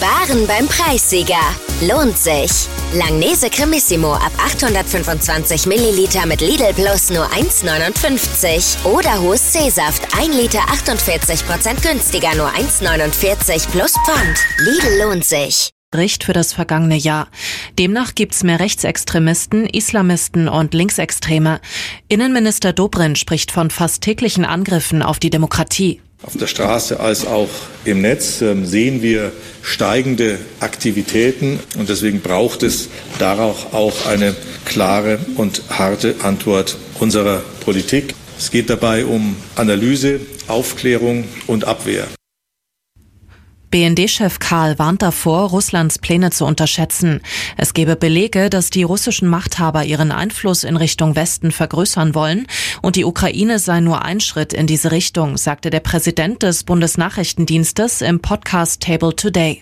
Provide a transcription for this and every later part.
Sparen beim Preissieger. Lohnt sich. Langnese Cremissimo ab 825 Milliliter mit Lidl Plus nur 1,59. Oder Hohes C-Saft 1 Liter 48% günstiger nur 1,49 plus Pfand. Lidl lohnt sich. Bericht für das vergangene Jahr. Demnach gibt's mehr Rechtsextremisten, Islamisten und Linksextreme. Innenminister Dobrindt spricht von fast täglichen Angriffen auf die Demokratie. Auf der Straße als auch im Netz sehen wir steigende Aktivitäten und deswegen braucht es darauf auch eine klare und harte Antwort unserer Politik. Es geht dabei um Analyse, Aufklärung und Abwehr. BND-Chef Karl warnt davor, Russlands Pläne zu unterschätzen. Es gebe Belege, dass die russischen Machthaber ihren Einfluss in Richtung Westen vergrößern wollen und die Ukraine sei nur ein Schritt in diese Richtung, sagte der Präsident des Bundesnachrichtendienstes im Podcast Table Today.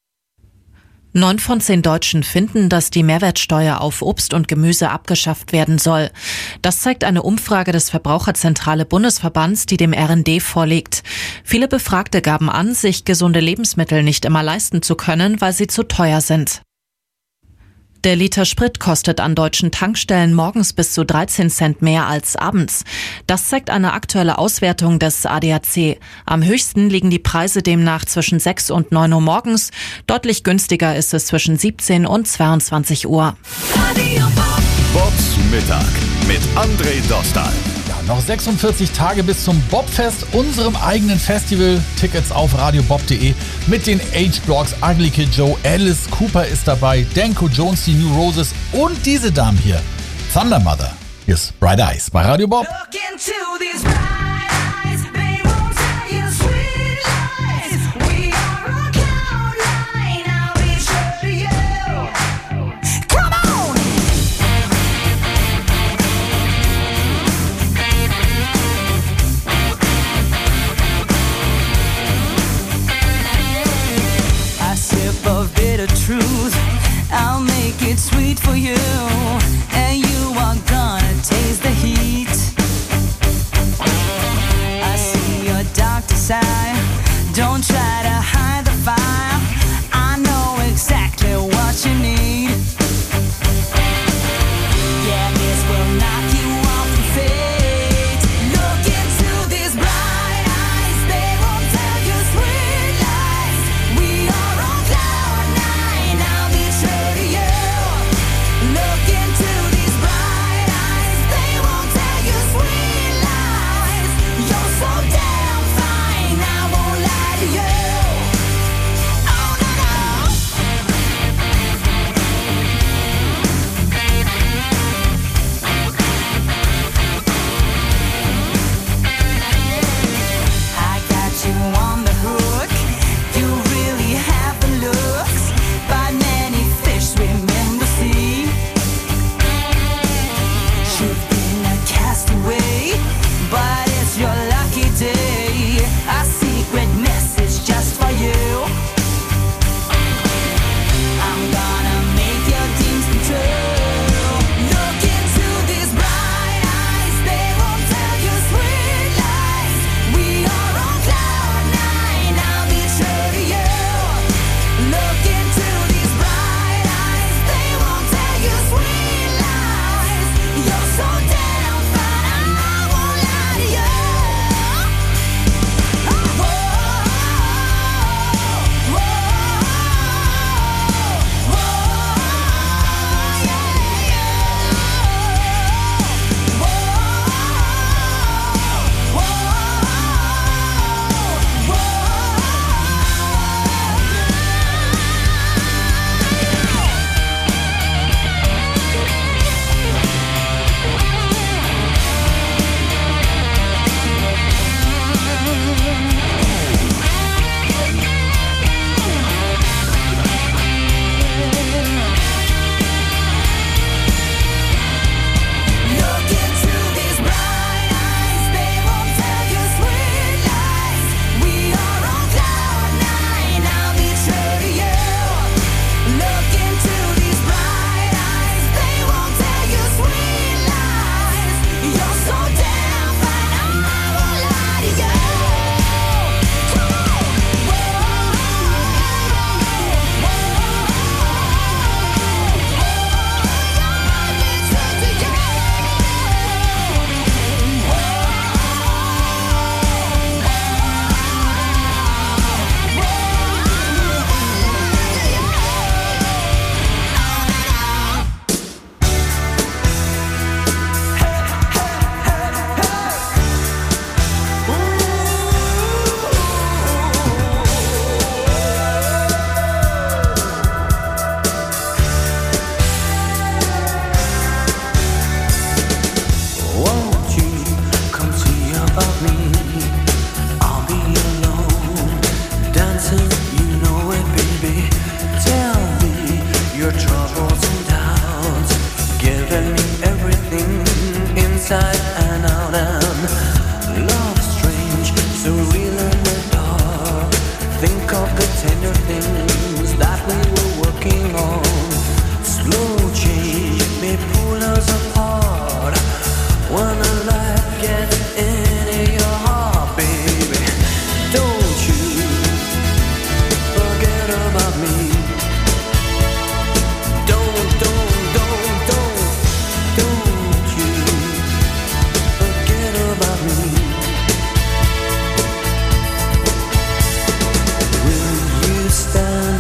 9 von 10 Deutschen finden, dass die Mehrwertsteuer auf Obst und Gemüse abgeschafft werden soll. Das zeigt eine Umfrage des Verbraucherzentrale Bundesverbands, die dem RND vorliegt. Viele Befragte gaben an, sich gesunde Lebensmittel nicht immer leisten zu können, weil sie zu teuer sind. Der Liter Sprit kostet an deutschen Tankstellen morgens bis zu 13 Cent mehr als abends. Das zeigt eine aktuelle Auswertung des ADAC. Am höchsten liegen die Preise demnach zwischen 6 und 9 Uhr morgens. Deutlich günstiger ist es zwischen 17 und 22 Uhr. Bobs Mittag mit André Dostal. Noch 46 Tage bis zum Bobfest, unserem eigenen Festival. Tickets auf radiobob.de mit den H-Blocks, Ugly Kid Joe, Alice Cooper ist dabei, Danko Jones, die New Roses und diese Damen hier, Thunder Mother. Hier ist Bright Eyes bei Radio Bob. I'll make it sweet for you, and you are gonna taste the heat. I see your dark side, don't try to hide the fire. I know exactly what you need. Yeah, this will knock you off your feet. Look into these bright eyes, they won't tell you sweet lies. We are on cloud nine, I'll be true to you. Look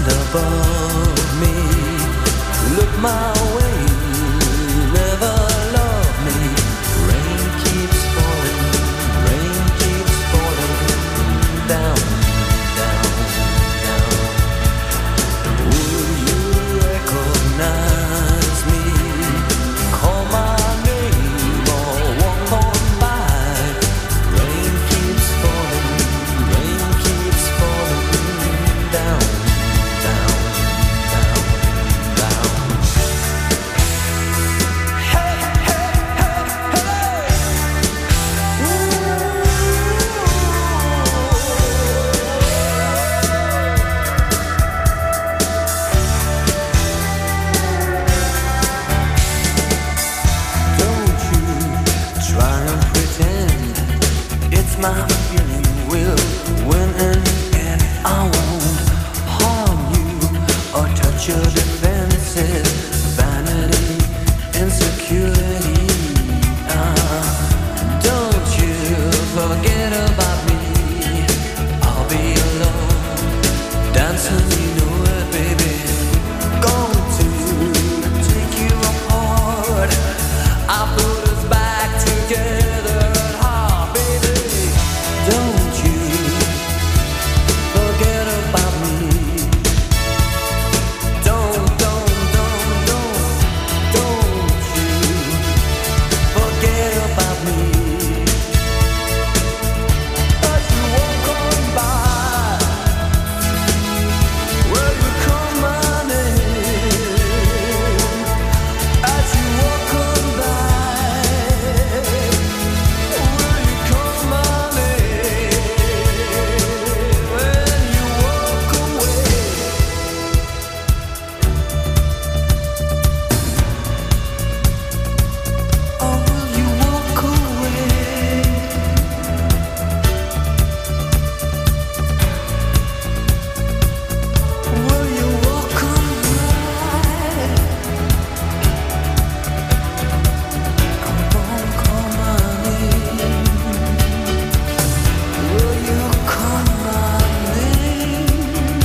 above me. Look my way, never love me. Rain keeps falling down, down, down. Will you recognize me? Call my name or walk on by. Rain keeps falling down, down, down, down. Hey, hey, hey, hey. Don't you try and pretend it's my feeling. We'll win in the end. I won't harm you or touch your defenses. Vanity, insecurity. Don't you forget about me. I'll be alone, dancing, you know it, baby. Going to take you apart. I put us back together at heart, baby. Don't you forget about me. Don't you forget about me. As you walk on by, will you call my name? As you walk on by, will you call my name? When you walk away, or will you walk away? Will you walk on by? Come on, call my name. Will you call my name?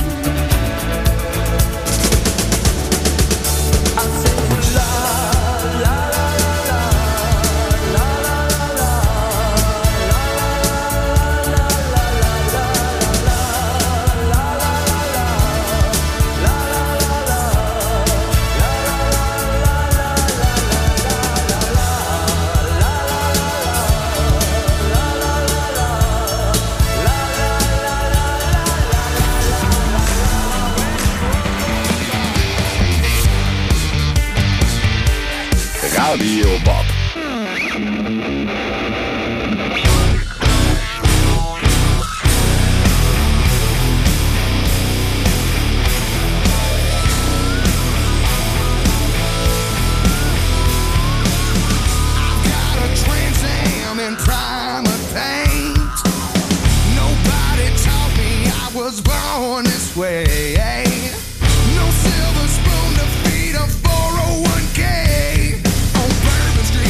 I say la la la la la la Radio Bob. Got a Trans Am in primer paint. Nobody taught me I was born this way. No silver spoon to feed a 401k. On Bourbon Street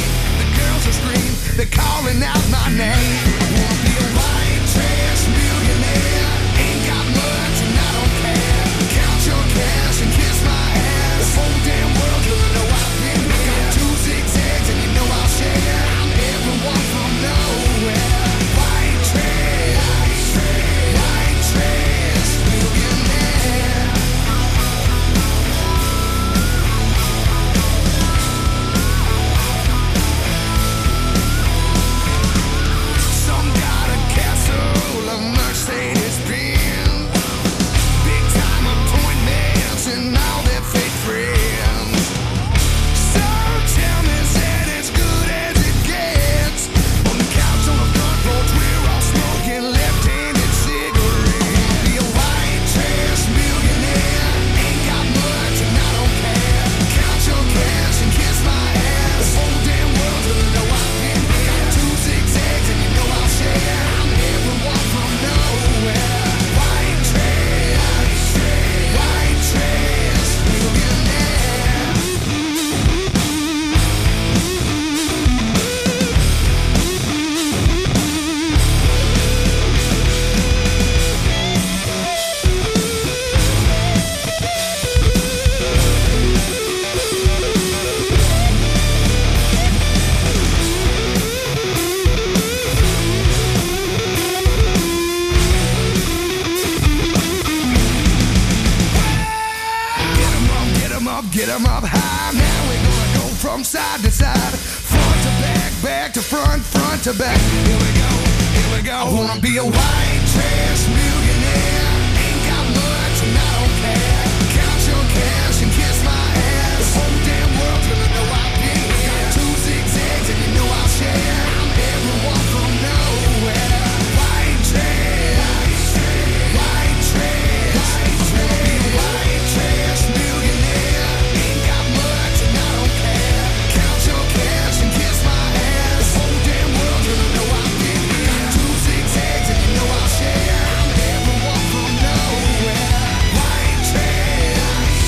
get 'em up high. Now we're gonna go from side to side, front to back, back to front, front to back. Here we go, here we go. I wanna be a white trash millionaire. Ain't got much and I don't care. Count your cash and kiss my ass. The whole damn world's gonna know I've been here. 2 zigzags and you know I'll share. I'm everyone from nowhere. White trash, white trash. I wanna be a white trash millionaire. Ain't got much and I don't care. Count your cash and kiss my ass. The whole damn world's gonna know I've been here. 2 zigzags and you know I'll share. I'm everyone from nowhere. White trash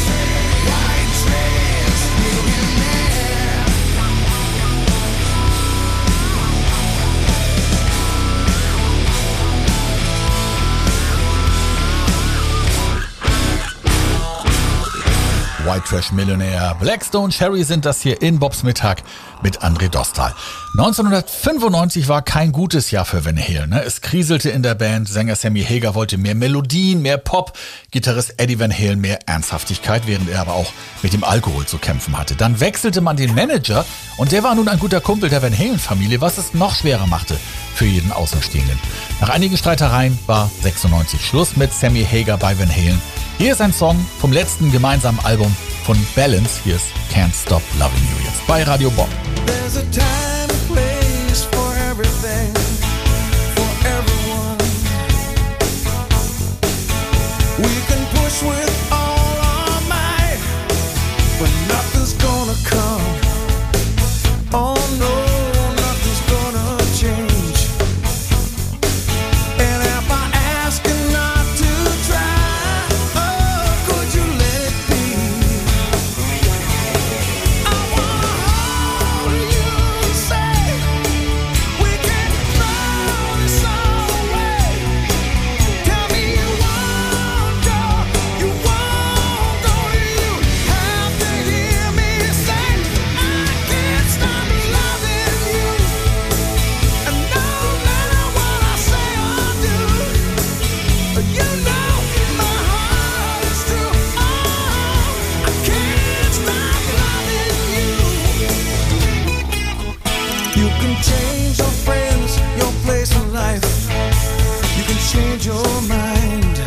millionaire. White Trash Millionär. Blackstone Cherry sind das hier in Bobs Mittag mit André Dostal. 1995 war kein gutes Jahr für Van Halen. Es kriselte in der Band. Sänger Sammy Hagar wollte mehr Melodien, mehr Pop. Gitarrist Eddie Van Halen mehr Ernsthaftigkeit, während er aber auch mit dem Alkohol zu kämpfen hatte. Dann wechselte man den Manager und der war nun ein guter Kumpel der Van Halen-Familie, was es noch schwerer machte für jeden Außenstehenden. Nach einigen Streitereien war 96 Schluss mit Sammy Hagar bei Van Halen. Hier ist ein Song vom letzten gemeinsamen Album von Balance. Hier ist Can't Stop Loving You jetzt bei Radio Bob. There's a time and place for everything, for everyone. We can push with all our might, but nothing's gonna come. Oh no, nothing's gonna change. And if I ask you not to try, oh, could you let it be? I wanna hold you and say we can throw this all away. Tell me you won't go, you won't go. You have to hear me say I can't stop loving you. And no matter what I say or do, you know my heart is true. Oh, I can't stop loving you. You can change your friends, your place in life. You can change your mind.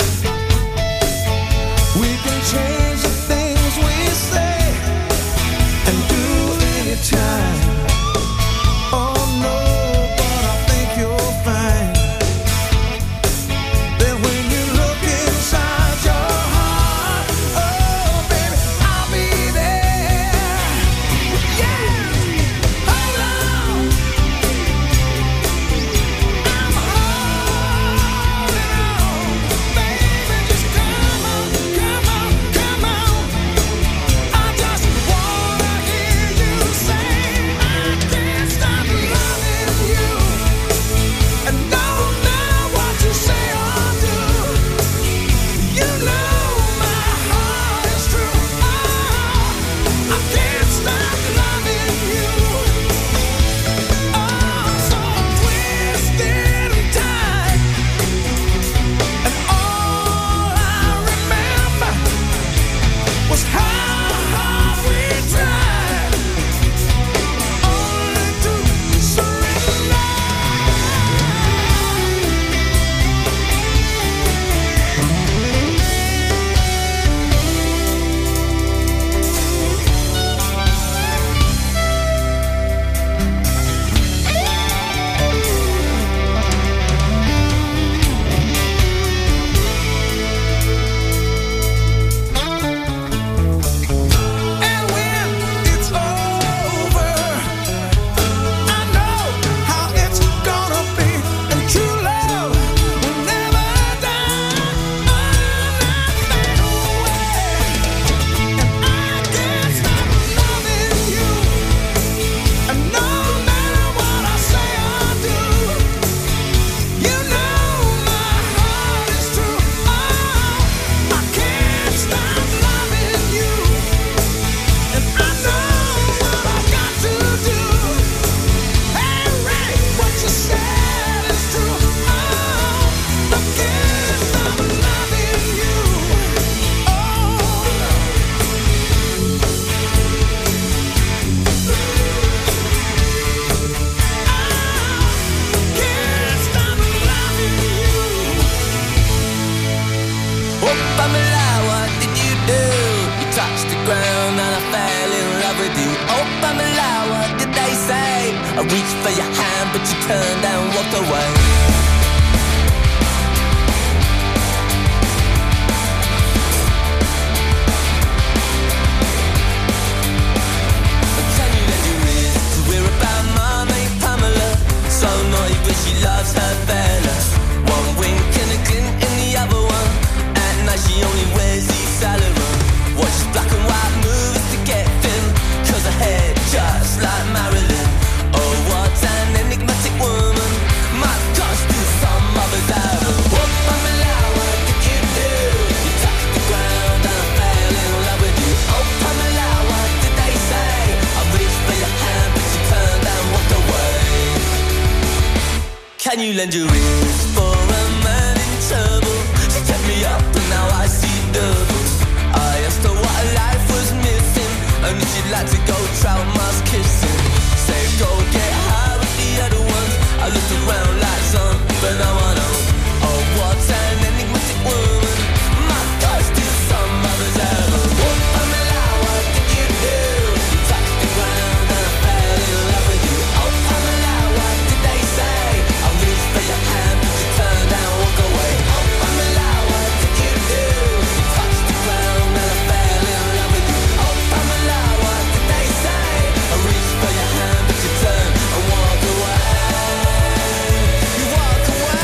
We can change the things we say and do anytime. Oh no, but I think you'll find that when you look inside your heart, oh baby, I'll be there. Yeah, hold on. I'm holding on, baby, just come on, come on, for your hand, but you turned and walked away. Can you lend your ears to hear about my mate Pamela? So naughty, but she loves her fella. One wink and a glint in the other one. At night she only wears these Salomon. Watches black and white movies to get thin, cause her hair just like Marilyn. Oh, what an enigmatic woman. My gosh, do some others have her. Oh, Pamela, what did you do? You touched the ground and I fell in love with you. Oh, Pamela, what did they say? I reached for your hand, but you turned and walked away. Can you lend your ears for a man in trouble? She kept me up and now I see double. I asked her what her life was missing, and if she'd like to go trout mice kissing. Say go get high with the other ones. I looked around like some, but now I know. Oh, what an enigmatic woman. My gosh, did some others ever? Oh, Pamela, what did you do? You touched the ground and I fell in love with you. Oh, Pamela, what did they say? I reached for your hand, but you turned and walked away. Oh, Pamela, what did you do? You touched the ground and I fell in love with you. Oh, Pamela, what did they say? I reached for your hand, but you turned and walked away. You walk away.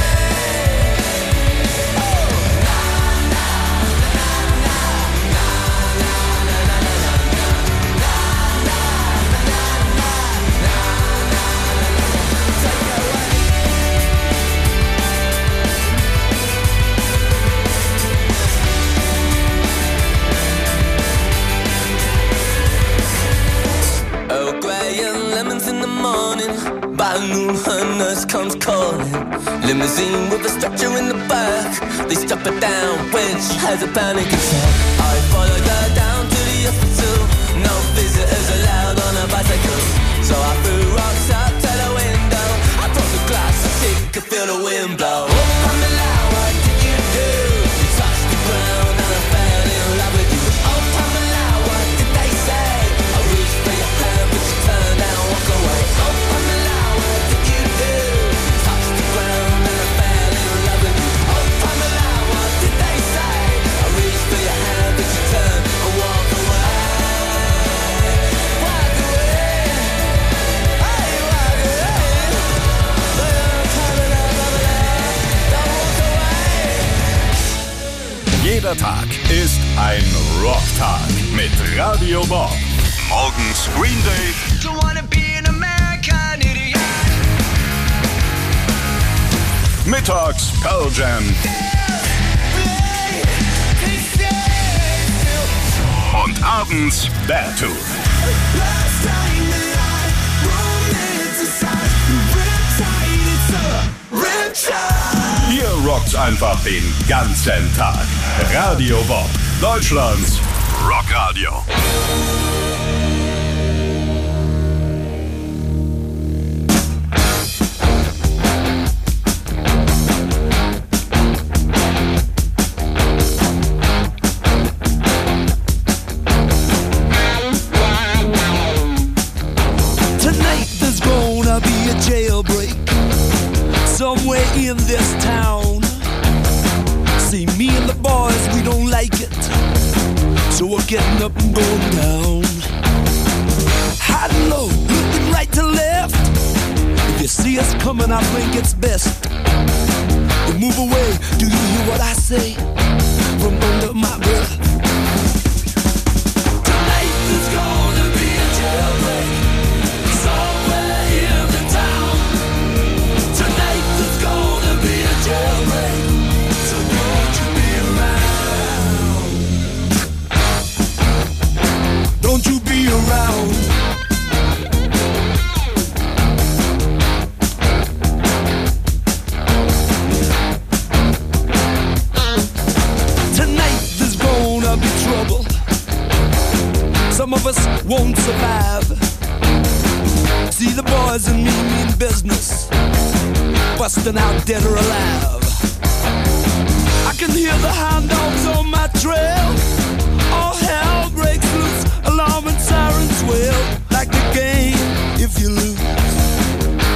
Earl Grey and lemons in the morning. By noon her nurse comes calling. Limousine with a stretcher in the back. They strap her down when she has a panic attack. I followed her down to the hospital. No visitors allowed on a bicycle. So I threw rocks up to the window. I broke the glass so she could feel the wind blow. Oh, Pamela, what did you do? You touched the ground and I fell in love with you. Oh, Pamela, what did they say? I reached for your hand, but you turned and walked away. Oh, Pamela, what did you do? You touched the ground and I fell in love with you. Oh, Pamela, what did they say? I reached for your hand, but you turned and walked away. Walk away. Hey, walk away. Pamela, don't walk away. Jeder Tag ist ein Rocktag mit Radio Bob. Morgens Green Day, Don't wanna be an American idiot. mittags Pearl Jam und abends Beartooth. Last time that I romanticized, riptide, it's a riptide. Hier rockt's einfach den ganzen Tag. Radio Bob, Deutschlands Rockradio. Tonight there's gonna be a jailbreak somewhere in this town. See, me and the boys, we don't like it, so we're getting up and going down. High and low, looking right to left. If you see us coming, I think it's best to move away. Do you hear what I say from under my breath? Tonight there's gonna be a jailbreak somewhere in the town. Tonight there's gonna be a jailbreak, so won't you be around? Don't you be around? Tonight there's gonna be trouble. Some of us won't survive. See, the boys and me mean business, busting out dead or alive. I can hear the hound dogs on my trail. All hell breaks loose, alarm and sirens wail. Like the game, if you lose,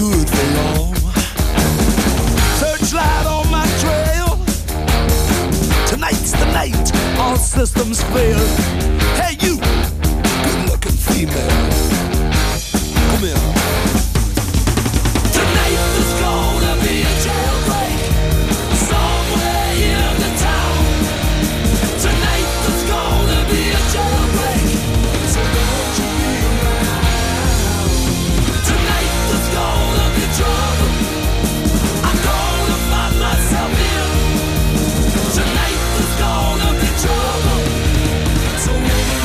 could for long. Searchlight on my trail. Tonight's the night, all systems fail. Hey you, good-looking female, come here. Tonight there's gonna be a jailbreak somewhere in the town. Tonight there's gonna be a jailbreak, so don't you be around. Tonight there's gonna be trouble, I'm gonna find myself in. Tonight there's gonna be trouble, so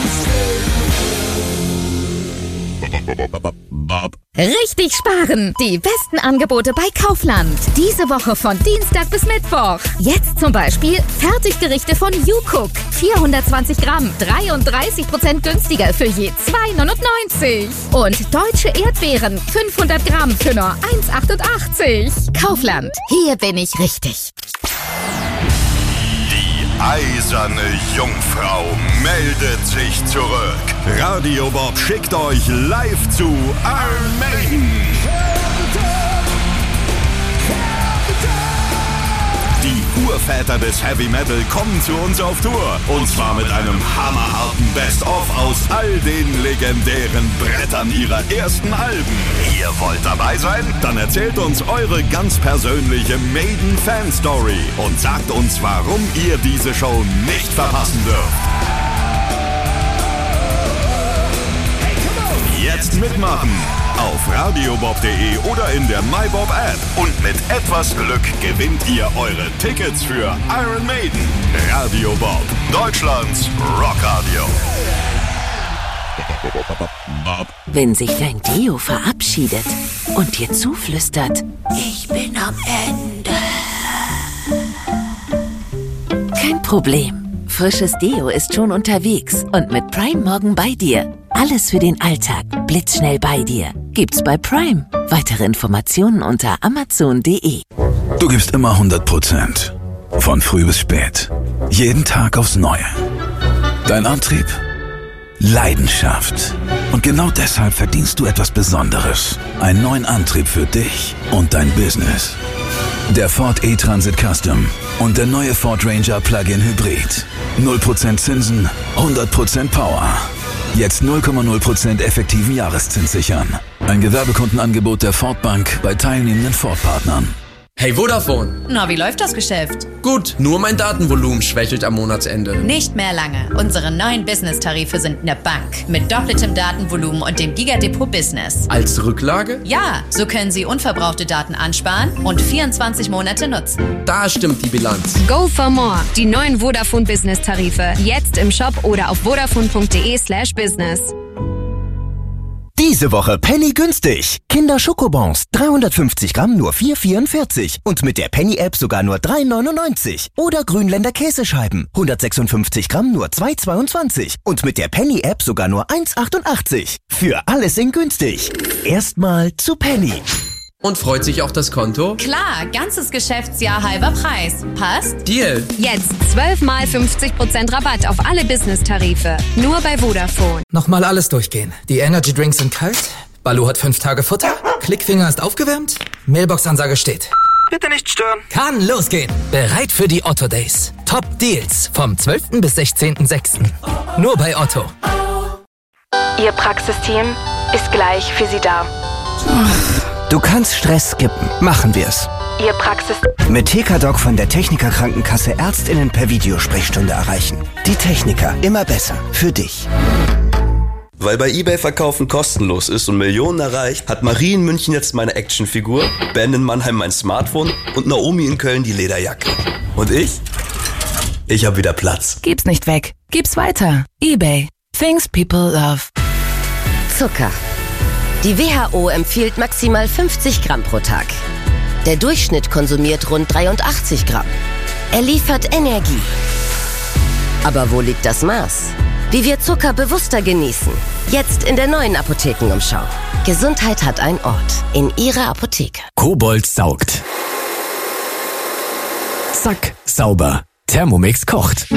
Richtig sparen! Die besten Angebote bei Kaufland. Diese Woche von Dienstag bis Mittwoch. Jetzt zum Beispiel Fertiggerichte von YouCook. 420 Gramm, 33% günstiger für je 2,99. Und deutsche Erdbeeren, 500 Gramm für nur 1,88. Kaufland, hier bin ich richtig. Eiserne Jungfrau meldet sich zurück. Radio Bob schickt euch live zu Iron Maiden. Die Urväter des Heavy Metal kommen zu uns auf Tour. Und zwar mit einem hammerharten Best-of aus all den legendären Brettern ihrer ersten Alben. Ihr wollt dabei sein? Dann erzählt uns eure ganz persönliche Maiden-Fan-Story und sagt uns, warum ihr diese Show nicht verpassen dürft. Jetzt mitmachen! Auf radiobob.de oder in der MyBob-App. Und mit etwas Glück gewinnt ihr eure Tickets für Iron Maiden. Radio Bob, Deutschlands Rockradio. Wenn sich dein Deo verabschiedet und dir zuflüstert, ich bin am Ende. Kein Problem. Frisches Deo ist schon unterwegs und mit Prime morgen bei dir. Alles für den Alltag, blitzschnell bei dir. Gibt's bei Prime. Weitere Informationen unter amazon.de. Du gibst immer 100%. Von früh bis spät. Jeden Tag aufs Neue. Dein Antrieb? Leidenschaft. Und genau deshalb verdienst du etwas Besonderes. Einen neuen Antrieb für dich und dein Business. Der Ford E-Transit Custom und der neue Ford Ranger Plug-in Hybrid. 0% Zinsen, 100% Power. Jetzt 0,0% effektiven Jahreszins sichern. Ein Gewerbekundenangebot der Ford Bank bei teilnehmenden Ford-Partnern. Hey Vodafone. Na, wie läuft das Geschäft? Gut, nur mein Datenvolumen schwächelt am Monatsende. Nicht mehr lange. Unsere neuen Business-Tarife sind eine Bank. Mit doppeltem Datenvolumen und dem Gigadepot Business. Als Rücklage? Ja, so können Sie unverbrauchte Daten ansparen und 24 Monate nutzen. Da stimmt die Bilanz. Go for more. Die neuen Vodafone Business-Tarife. Jetzt im Shop oder auf vodafone.de/business. Diese Woche Penny günstig. Kinder-Schokobons, 350 Gramm nur 4,44. Und mit der Penny-App sogar nur 3,99. Oder Grünländer Käsescheiben, 156 Gramm nur 2,22. Und mit der Penny-App sogar nur 1,88. Für alles in günstig. Erstmal zu Penny. Und freut sich auch das Konto? Klar, ganzes Geschäftsjahr halber Preis. Passt? Deal. Jetzt 12 mal 50% Rabatt auf alle Business-Tarife. Nur bei Vodafone. Nochmal alles durchgehen. Die Energy Drinks sind kalt. Balu hat 5 Tage Futter. Klickfinger ist aufgewärmt. Mailbox-Ansage steht. Bitte nicht stören. Kann losgehen. Bereit für die Otto Days. Top Deals vom 12. bis 16.06. Nur bei Otto. Ihr Praxisteam ist gleich für Sie da. Du kannst Stress skippen. Machen wir's. Ihr Praxis... Mit TK-Doc von der Techniker Krankenkasse ÄrztInnen per Videosprechstunde erreichen. Die Techniker. Immer besser. Für dich. Weil bei eBay Verkaufen kostenlos ist und Millionen erreicht, hat Marie in München jetzt meine Actionfigur, Ben in Mannheim mein Smartphone und Naomi in Köln die Lederjacke. Und ich? Ich hab wieder Platz. Gib's nicht weg. Gib's weiter. eBay. Things people love. Zucker. Die WHO empfiehlt maximal 50 Gramm pro Tag. Der Durchschnitt konsumiert rund 83 Gramm. Er liefert Energie. Aber wo liegt das Maß? Wie wir Zucker bewusster genießen. Jetzt in der neuen Apothekenumschau. Gesundheit hat einen Ort. In Ihrer Apotheke. Kobold saugt. Zack, sauber. Thermomix kocht.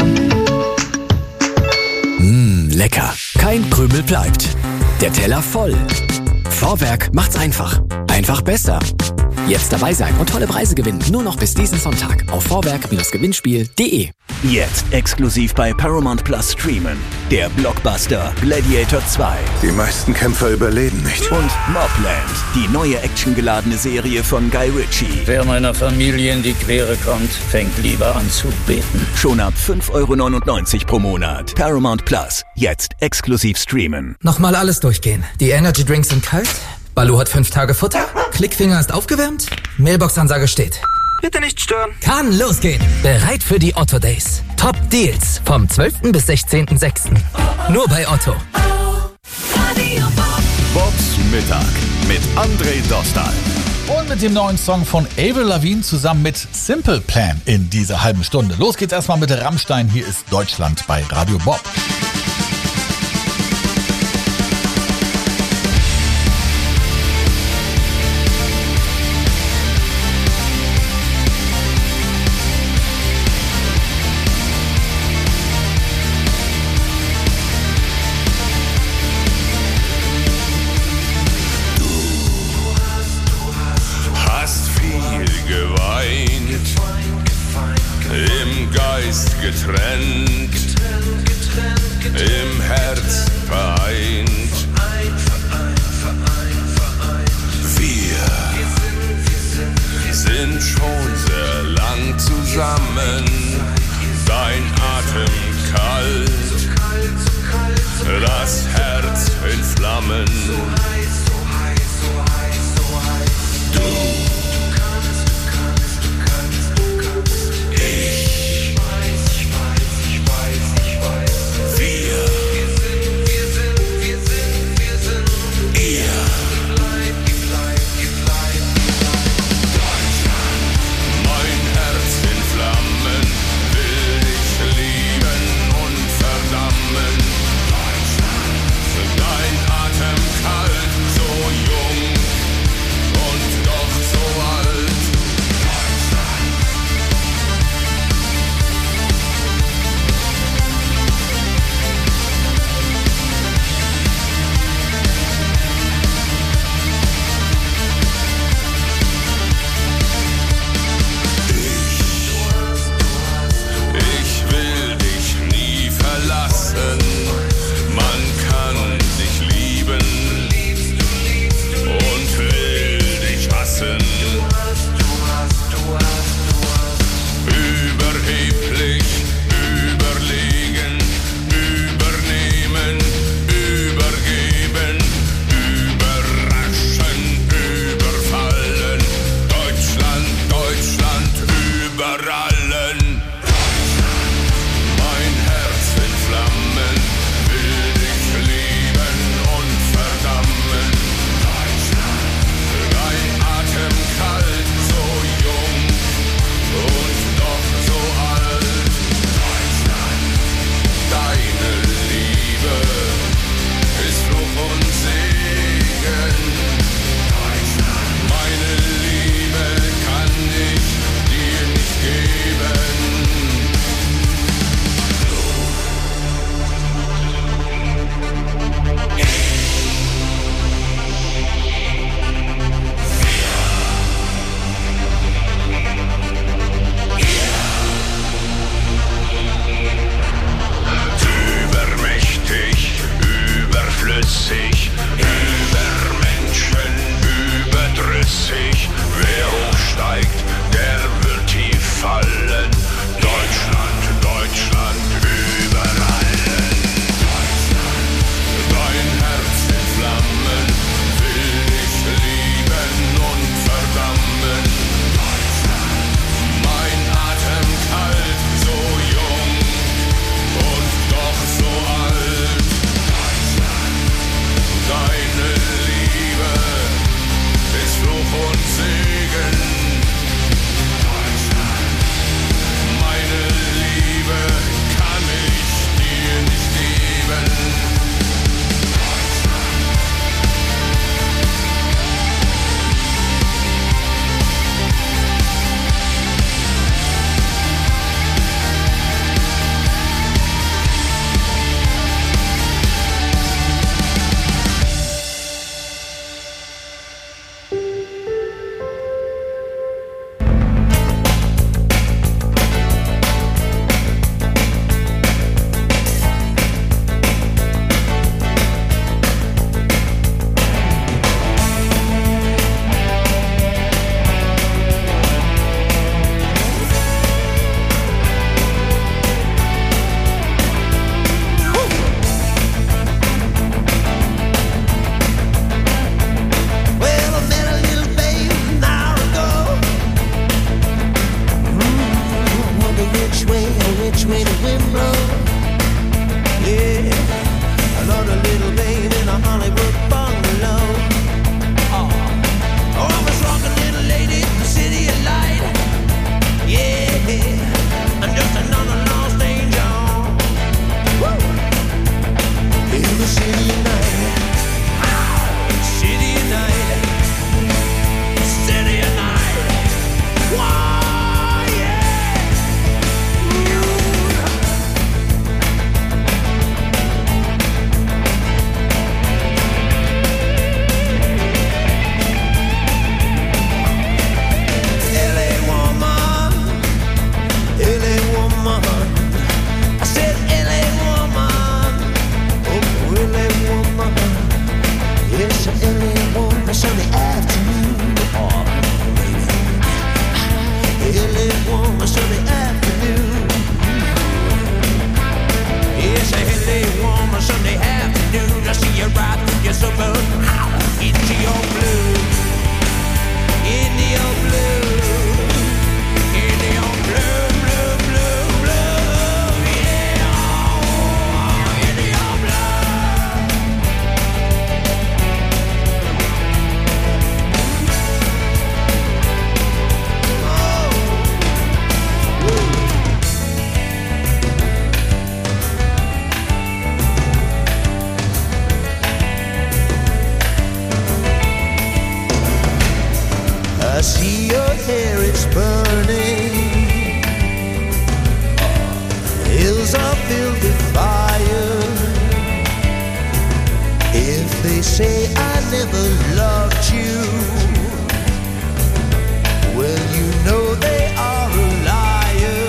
Lecker. Kein Krümel bleibt. Der Teller voll. Vorwerk macht's einfach. Einfach besser. Jetzt dabei sein und tolle Preise gewinnen. Nur noch bis diesen Sonntag auf vorwerk-gewinnspiel.de. Jetzt exklusiv bei Paramount Plus streamen. Der Blockbuster Gladiator 2. Die meisten Kämpfer überleben nicht. Und Mobland, die neue actiongeladene Serie von Guy Ritchie. Wer meiner Familie in die Quere kommt, fängt lieber an zu beten. Schon ab 5,99 € pro Monat. Paramount Plus. Jetzt exklusiv streamen. Nochmal alles durchgehen. Die Energy Drinks sind kalt. Balu hat 5 Tage Futter. Klickfinger ist aufgewärmt. Mailbox-Ansage steht. Bitte nicht stören. Kann losgehen. Bereit für die Otto Days. Top Deals vom 12. bis 16.06. Nur bei Otto. Bobs Mittag mit André Dostal. Und mit dem neuen Song von Avril Lavigne zusammen mit Simple Plan in dieser halben Stunde. Los geht's erstmal mit Rammstein. Hier ist Deutschland bei Radio Bob. Getrennt, im Herz vereint. Wir sind schon sehr lang zusammen. Dein Atem kalt, das Herz in Flammen. Dein Atem kalt. I see your hair, it's burning. Hills are filled with fire. If they say I never loved you, well, you know they are a liar.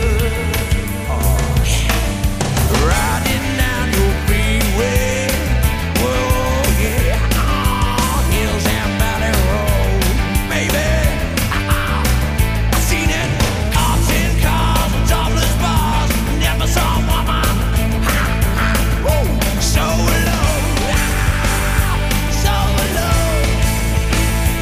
Riding down your freeway, whoa, yeah, hills and valley road, baby. I've seen it, cops in cars, topless bars, never saw a woman so alone, so alone.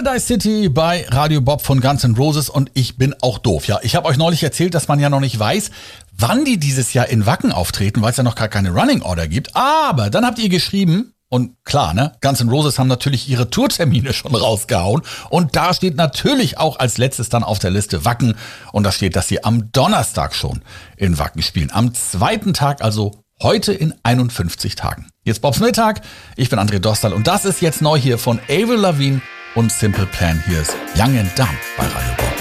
Paradise City bei Radio Bob von Guns N' Roses und ich bin auch doof. Ja, ich habe euch neulich erzählt, dass man ja noch nicht weiß, wann die dieses Jahr in Wacken auftreten, weil es ja noch gar keine Running Order gibt. Aber dann habt ihr geschrieben, und klar, ne, Guns N' Roses haben natürlich ihre Tourtermine schon rausgehauen. Und da steht natürlich auch als letztes dann auf der Liste Wacken. Und da steht, dass sie am Donnerstag schon in Wacken spielen. Am zweiten Tag, also heute in 51 Tagen. Jetzt Bobs Mittag, ich bin André Dostal und das ist jetzt neu hier von Avril Lavigne und Simple Plan. Hier ist Young and Dumb bei Radio Bob.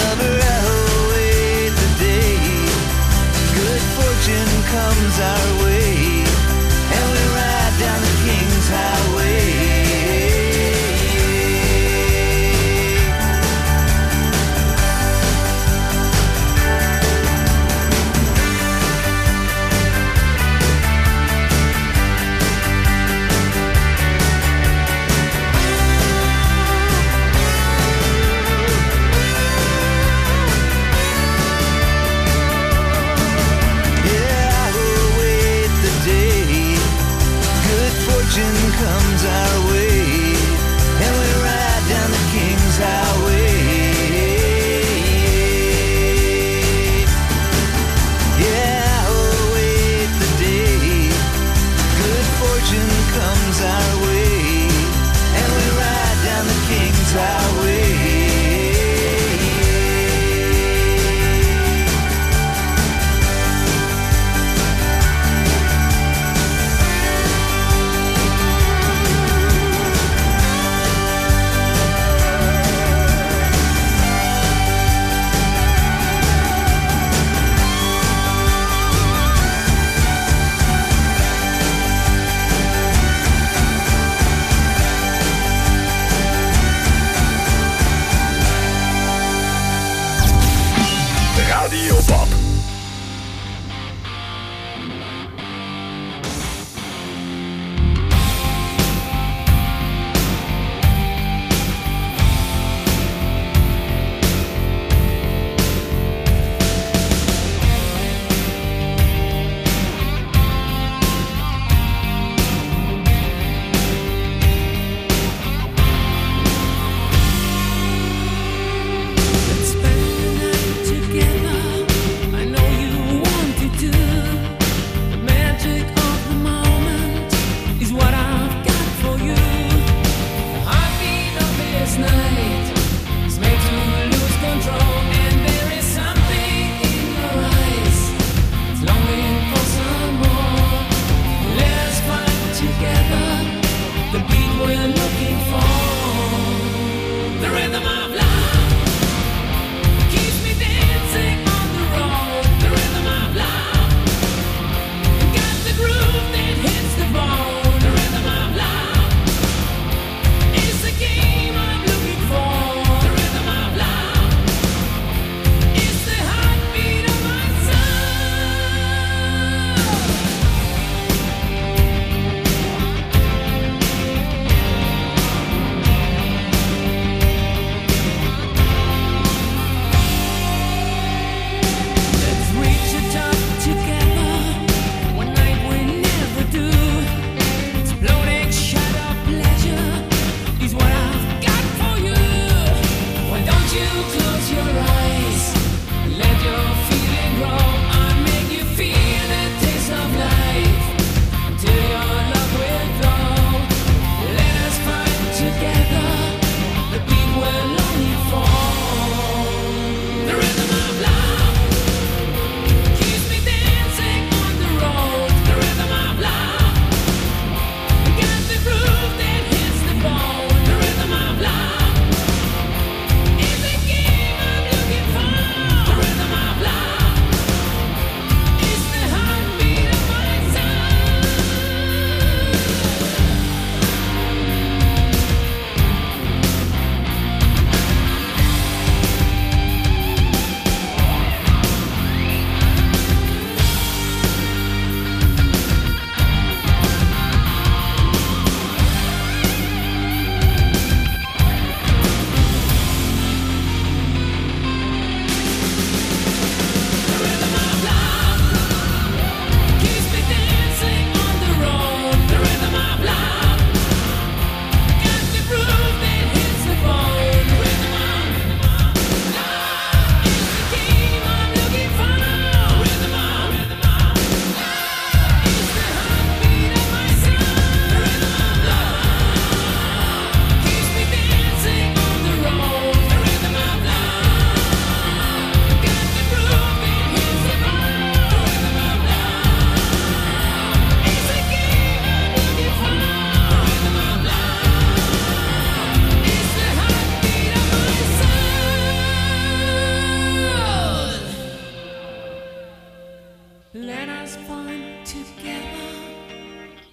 comes our way.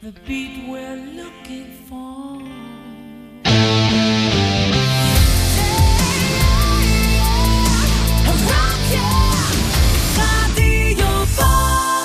the beat we're looking for. Radio Bob.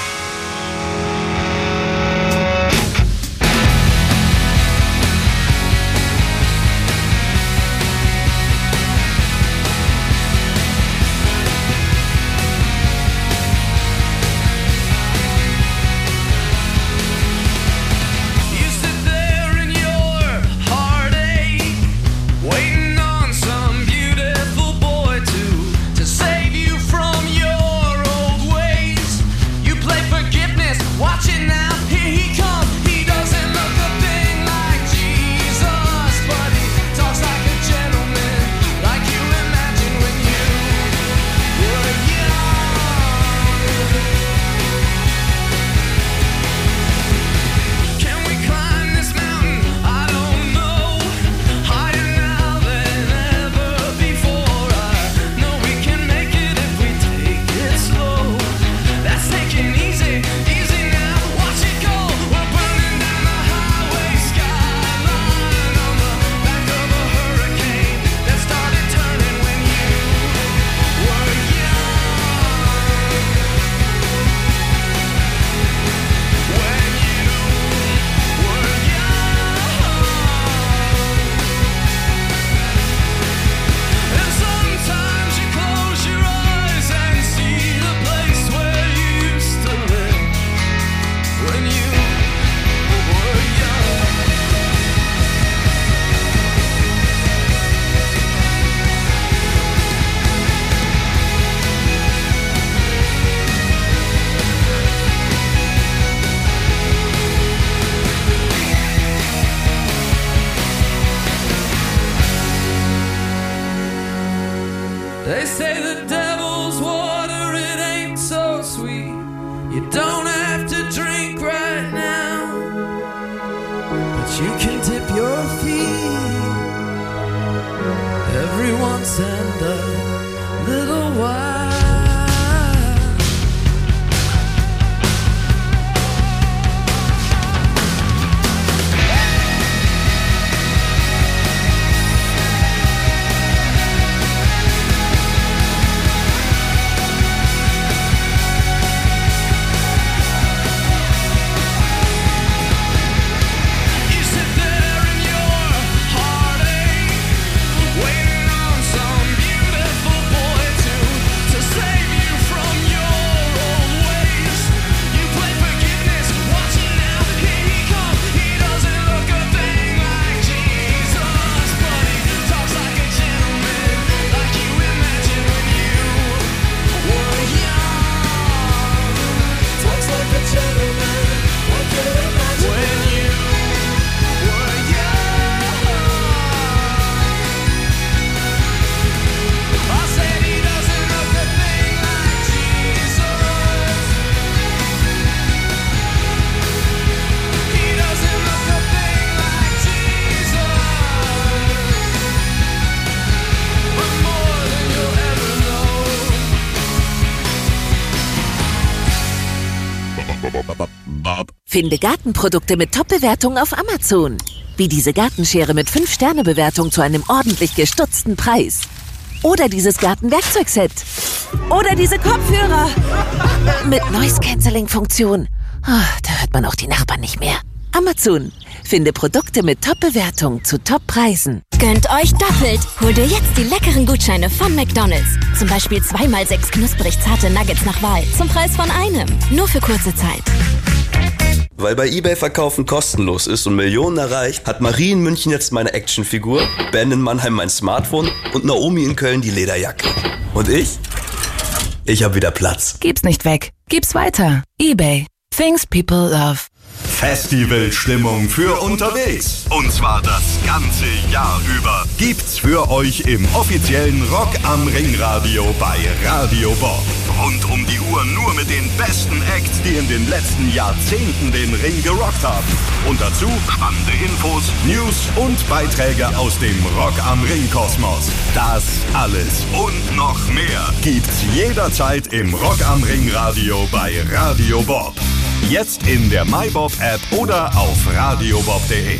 They say the devil's water, it ain't so sweet. You don't have to drink right now, but you can dip your feet every once and a little while. Finde Gartenprodukte mit Top-Bewertungen auf Amazon. Wie diese Gartenschere mit 5-Sterne-Bewertung zu einem ordentlich gestutzten Preis. Oder dieses Gartenwerkzeugset. Oder diese Kopfhörer. Mit Noise-Canceling-Funktion. Oh, da hört man auch die Nachbarn nicht mehr. Amazon. Finde Produkte mit Top-Bewertung zu Top-Preisen. Gönnt euch doppelt. Hol dir jetzt die leckeren Gutscheine von McDonald's. Zum Beispiel 2x6 knusprig zarte Nuggets nach Wahl. Zum Preis von einem. Nur für kurze Zeit. Weil bei eBay Verkaufen kostenlos ist und Millionen erreicht, hat Marie in München jetzt meine Actionfigur, Ben in Mannheim mein Smartphone und Naomi in Köln die Lederjacke. Und ich? Ich hab wieder Platz. Gib's nicht weg. Gib's weiter. eBay. Things people love. Festivalstimmung für unterwegs. Und zwar das ganze Jahr über. Gibt's für euch im offiziellen Rock am Ring Radio bei Radio Bob. Rund um die Uhr nur mit den besten Acts, die in den letzten Jahrzehnten den Ring gerockt haben. Und dazu spannende Infos, News und Beiträge aus dem Rock am Ring Kosmos. Das alles und noch mehr gibt's jederzeit im Rock am Ring Radio bei Radio Bob. Jetzt in der MyBob-App oder auf radiobob.de.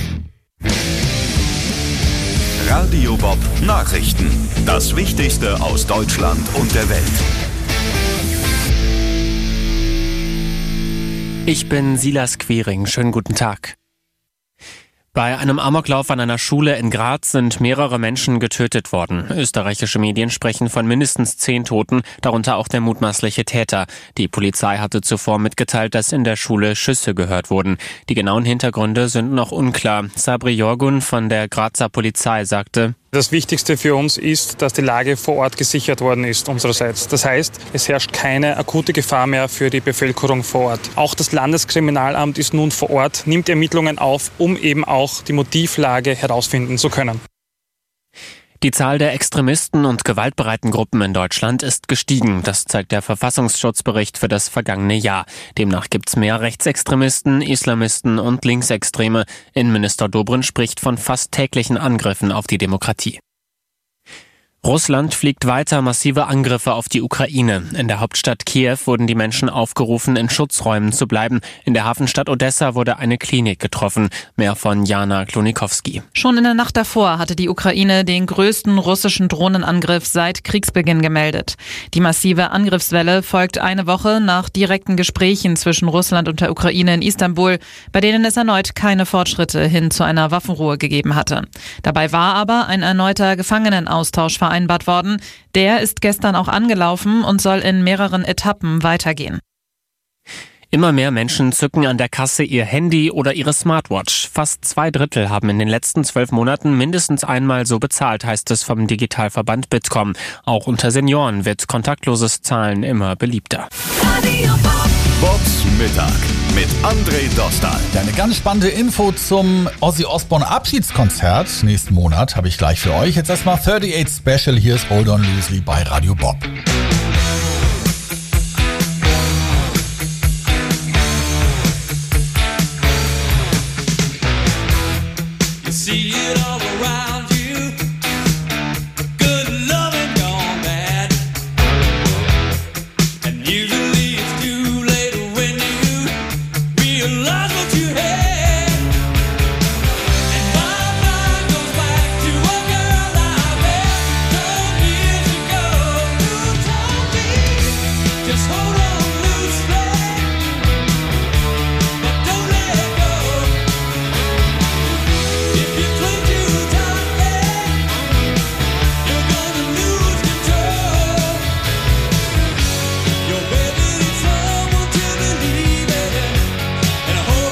Radio Bob Nachrichten. Das Wichtigste aus Deutschland und der Welt. Ich bin Silas Quering. Schönen guten Tag. Bei einem Amoklauf an einer Schule in Graz sind mehrere Menschen getötet worden. Österreichische Medien sprechen von mindestens 10 Toten, darunter auch der mutmaßliche Täter. Die Polizei hatte zuvor mitgeteilt, dass in der Schule Schüsse gehört wurden. Die genauen Hintergründe sind noch unklar. Sabri Jorgun von der Grazer Polizei sagte: Das Wichtigste für uns ist, dass die Lage vor Ort gesichert worden ist unsererseits. Das heißt, es herrscht keine akute Gefahr mehr für die Bevölkerung vor Ort. Auch das Landeskriminalamt ist nun vor Ort, nimmt Ermittlungen auf, um eben auch die Motivlage herausfinden zu können. Die Zahl der Extremisten und gewaltbereiten Gruppen in Deutschland ist gestiegen. Das zeigt der Verfassungsschutzbericht für das vergangene Jahr. Demnach gibt's mehr Rechtsextremisten, Islamisten und Linksextreme. Innenminister Dobrindt spricht von fast täglichen Angriffen auf die Demokratie. Russland fliegt weiter massive Angriffe auf die Ukraine. In der Hauptstadt Kiew wurden die Menschen aufgerufen, in Schutzräumen zu bleiben. In der Hafenstadt Odessa wurde eine Klinik getroffen. Mehr von Jana Klonikowski. Schon in der Nacht davor hatte die Ukraine den größten russischen Drohnenangriff seit Kriegsbeginn gemeldet. Die massive Angriffswelle folgt eine Woche nach direkten Gesprächen zwischen Russland und der Ukraine in Istanbul, bei denen es erneut keine Fortschritte hin zu einer Waffenruhe gegeben hatte. Dabei war aber ein erneuter Gefangenenaustausch vereinbart worden. Der ist gestern auch angelaufen und soll in mehreren Etappen weitergehen. Immer mehr Menschen zücken an der Kasse ihr Handy oder ihre Smartwatch. Fast 2/3 haben in den letzten 12 Monaten mindestens einmal so bezahlt, heißt es vom Digitalverband Bitkom. Auch unter Senioren wird kontaktloses Zahlen immer beliebter. Bobs Mittag mit André Dostal. Ja, eine ganz spannende Info zum Ozzy Osbourne Abschiedskonzert nächsten Monat habe ich gleich für euch. Jetzt erstmal 38 Special. Hier ist Hold On Loosely bei Radio Bob. You see it all around you. Good loving gone bad. And usually it's too late when you realize what you had. And my mind goes back to a girl I met 12 years ago who told me just hold on loosely, but don't let go. If you cling too tightly, you're gonna lose control. Your baby needs someone to believe in and hold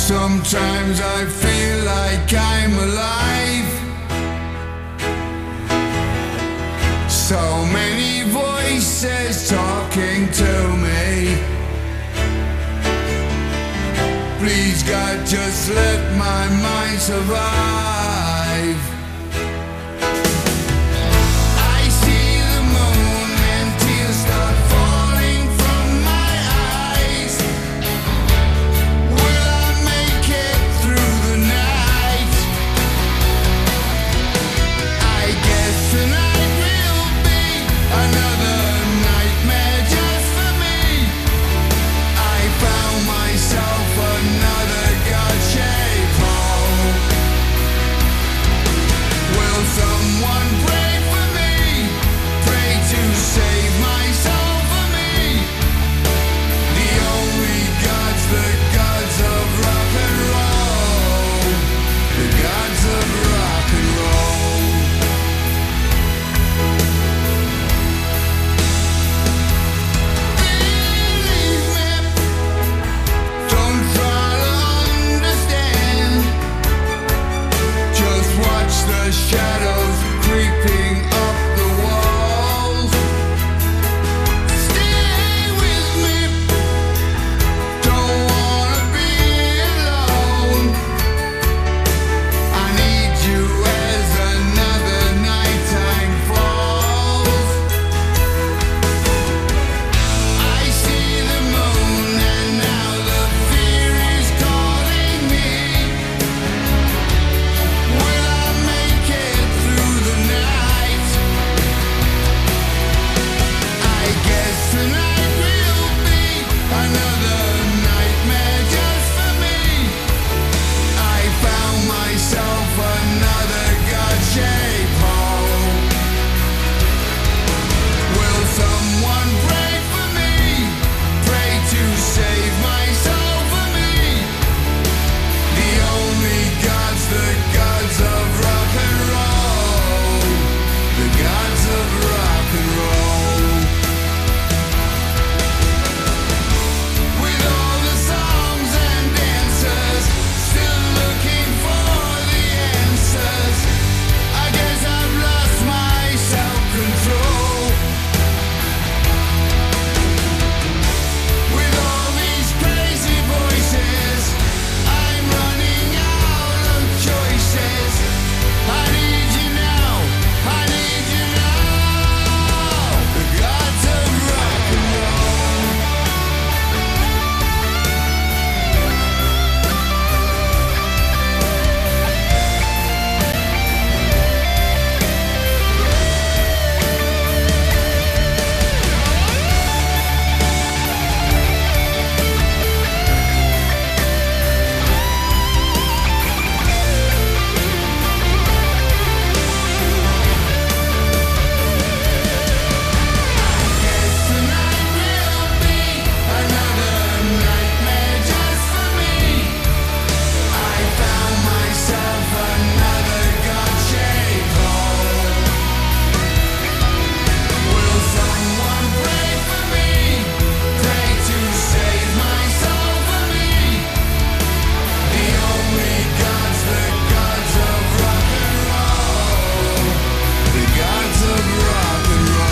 Sometimes I feel like I'm alive. So many voices talking to me. Please God, just let my mind survive.